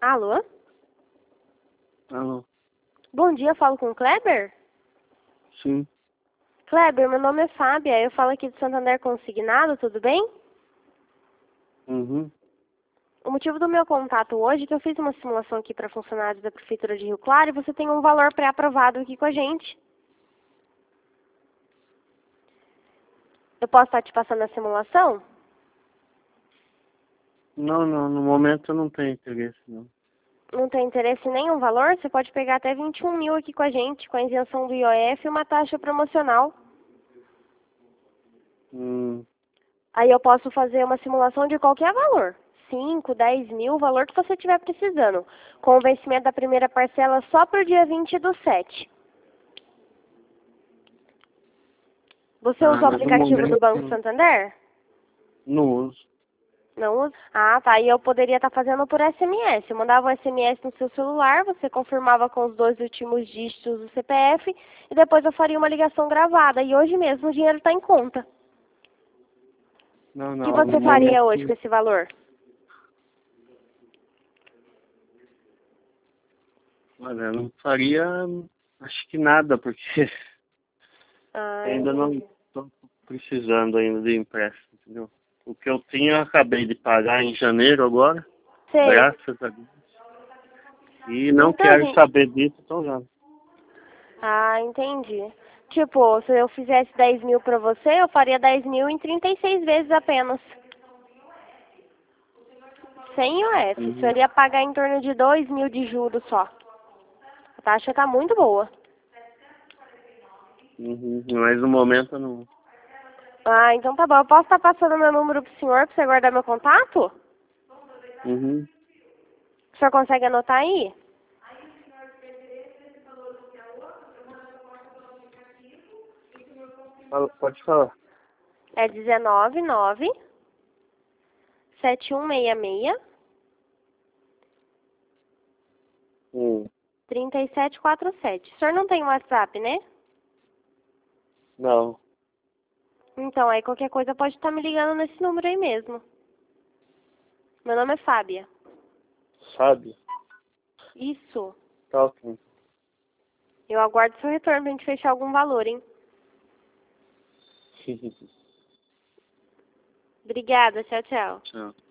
Alô? Alô? Bom dia, eu falo com o Kleber? Sim. Kleber, meu nome é Fábia, eu falo aqui do Santander Consignado, tudo bem? Uhum. O motivo do meu contato hoje é que eu fiz uma simulação aqui para funcionários da Prefeitura de Rio Claro e você tem um valor pré-aprovado aqui com a gente. Eu posso estar te passando a simulação? Não, no momento eu não tenho interesse, não. Não tem interesse em nenhum valor? Você pode pegar até 21 mil aqui com a gente, com a isenção do IOF e uma taxa promocional. Aí eu posso fazer uma simulação de qualquer valor. 5, 10 mil, o valor que você estiver precisando. Com o vencimento da primeira parcela só para o dia 20/7. Você usa o Mas no aplicativo do Banco momento Santander? não uso. Não usa? Ah, tá. E eu poderia estar fazendo por SMS. Eu mandava um SMS no seu celular, você confirmava com os 2 últimos dígitos do CPF e depois eu faria uma ligação gravada. E hoje mesmo o dinheiro está em conta. Não, O que no você faria momento. hoje com esse valor? Olha, eu não faria, acho que nada, porque Ah, ainda não entendi. estou precisando ainda de empréstimo, entendeu? O que eu tinha, eu acabei de pagar em janeiro agora, Sei. graças a Deus. E não Então, quero gente. saber disso, então já. Ah, entendi. Tipo, se eu fizesse 10 mil pra você, eu faria 10 mil em 36 vezes apenas. Sem IOF. Você Uhum. iria pagar em torno de 2 mil de juros só. A taxa tá muito boa. Uhum. Mas no momento eu não. Ah, então tá bom. Eu posso estar passando meu número pro senhor pra você guardar meu contato? Uhum. O senhor consegue anotar aí? Pode falar. É 199 7166 Hum. 3747. O senhor não tem WhatsApp, né? Não. Então, aí qualquer coisa pode estar me ligando nesse número aí mesmo. Meu nome é Fábia. Sabe? Isso. Tá ok. Eu aguardo seu retorno pra gente fechar algum valor, hein? Obrigada. Tchau, tchau. Tchau.